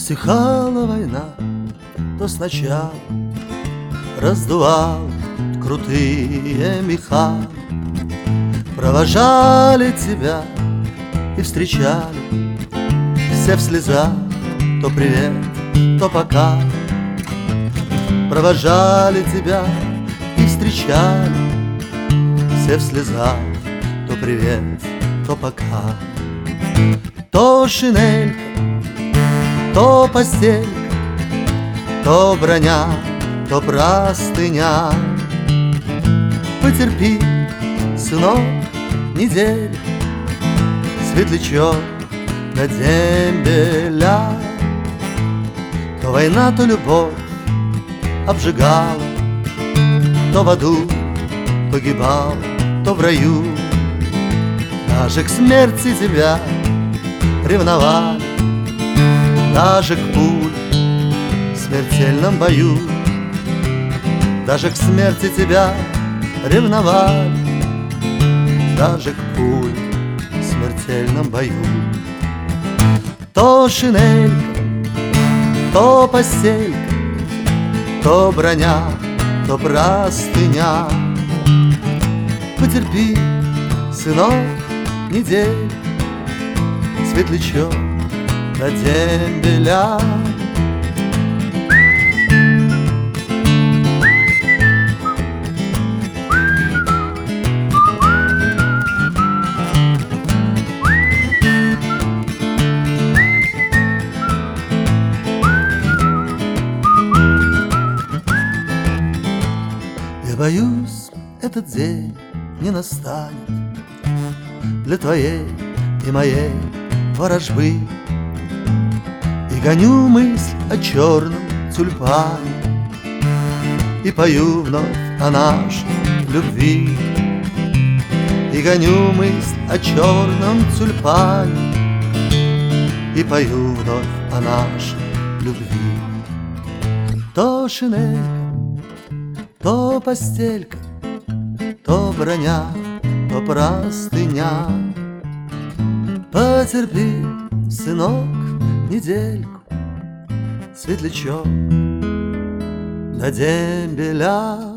стихала война, то сначала раздувал крутые меха. Провожали тебя и встречали все в слезах, то привет, то пока. Провожали тебя и встречали все в слезах, то привет, то пока. То шинелька, то постелька, то броня, то простыня. Потерпи, сынок, неделю, светлячок на дембеля. То война, то любовь обжигала, то в аду погибал, то в раю. Даже к смерти тебя ревновали, даже к пуле в смертельном бою. Даже к смерти тебя ревновали, даже к пуле в смертельном бою. То шинелька, то постелька, то броня, то простыня. Потерпи, сынок, неделю, светлячок на дембеля. Я боюсь, этот день не настанет для твоей и моей ворожбы. И гоню мысль о черном тюльпане, и пою вновь о нашей любви. И гоню мысль о черном тюльпане, и пою вновь о нашей любви. То шинелька, то постелька, то броня, то простыня. Потерпи, сынок, недельку, светлячок на дембеля.